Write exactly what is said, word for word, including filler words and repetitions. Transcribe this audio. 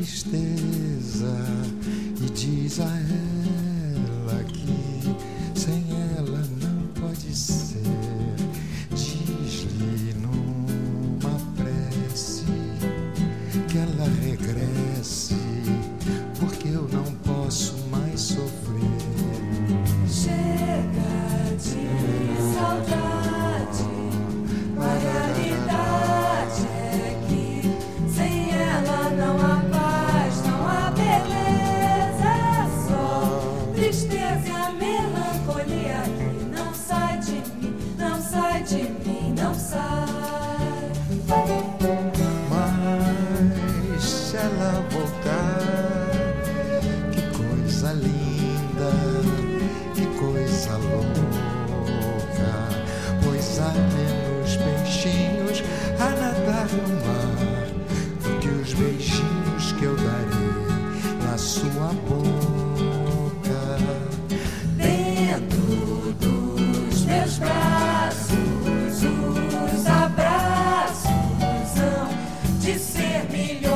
tristeza e diz a ela que sem ela não pode ser. Diz-lhe numa prece que ela regresse, porque eu não posso mais sofrer. Chega de saudade, a realidade é que sem ela não há paz, não há beleza, é só tristeza e a melancolia que não sai de mim, não sai de mim, não sai. Mas se ela voltar, que coisa linda, que coisa louca, pois há menos peixinhos a nadar no mar do que os beijinhos que eu darei na sua boca. Dentro dos meus braços, os abraços hão de ser milhões.